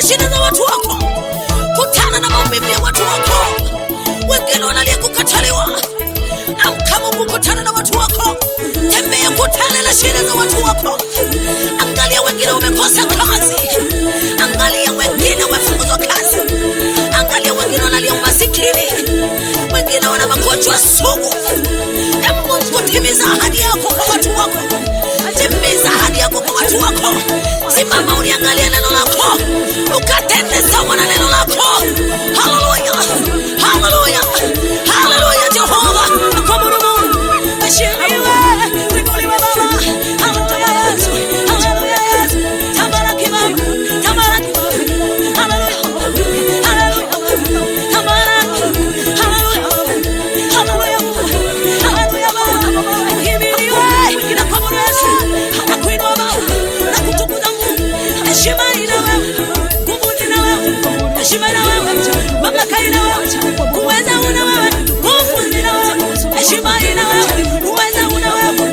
shida za watu wako, kutana na maumivu ya watu wako. Wengine wanalia kukataliwa, amka Mungu, kutana na watu wako. Tembea, kutana na shida za watu wako. Angalia wengine wamekosa kazi, angalia wengine wamefukuzwa kazi, angalia wengine wanalia umasikini, wengine wana magonjwa sugu. Mungu, timiza ahadi yako kwa watu wako, timiza ahadi yako kwa watu wako. Simama uliangalia neno lako, ukatende sawa na neno lako. Haleluya, haleluya, haleluya. Jehova akamuru Mungu, ashimiwe, tukuliwe Baba. Haleluya Yesu, haleluya Yesu. Tabaraki Baba, tabaraki Baba. Haleluya, haleluya, tabaraki. Haleluya, haleluya, haleluya Baba. Himiwe, inakamuru Yesu, nakuinua Baba, nakutukuza Mungu. Heshima ina wewe, nguvu ina wewe, heshima ina wewe, mamlaka ina wewe, uweza una wewe, nguvu ina wewe, heshima ina wewe, uweza una wewe.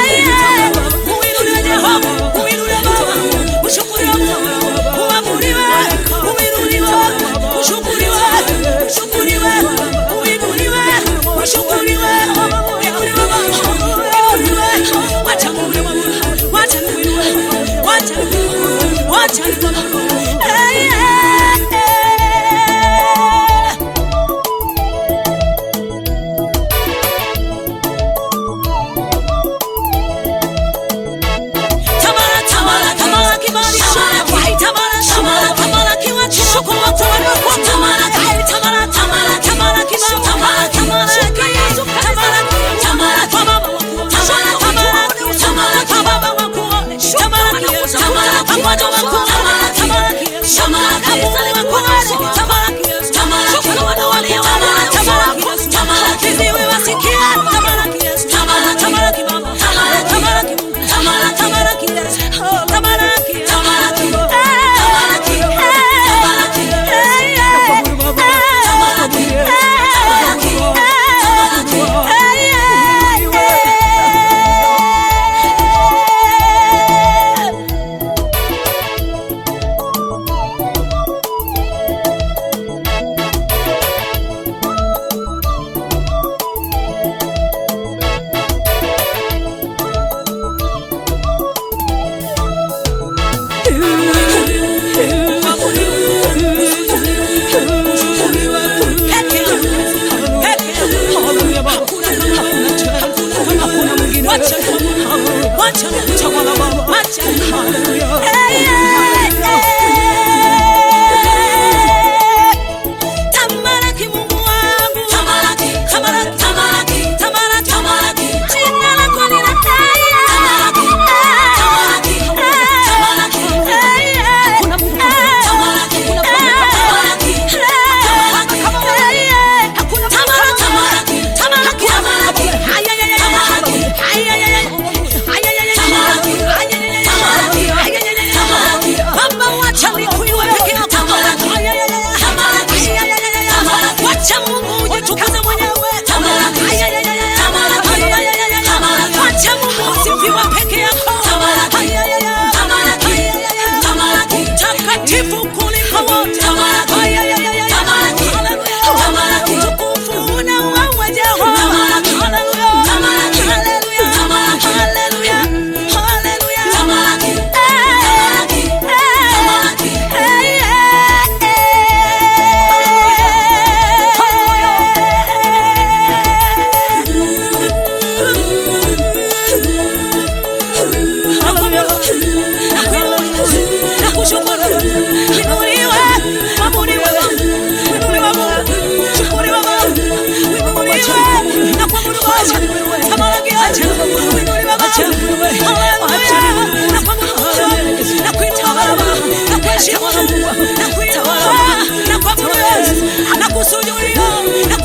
Uinuliwe Jehova, uinuliwe Baba, ushukuriwe Baba, uabudiwe, uinuliwe, ushukuriwe, ushukuriwe, uinuliwe, ushukuriwe, uinuliwe Baba, uinuliwe. Wacha Mungu, wacha Mungu, wacha Mungu, wacha Mungu.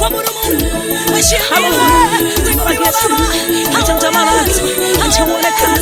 Acha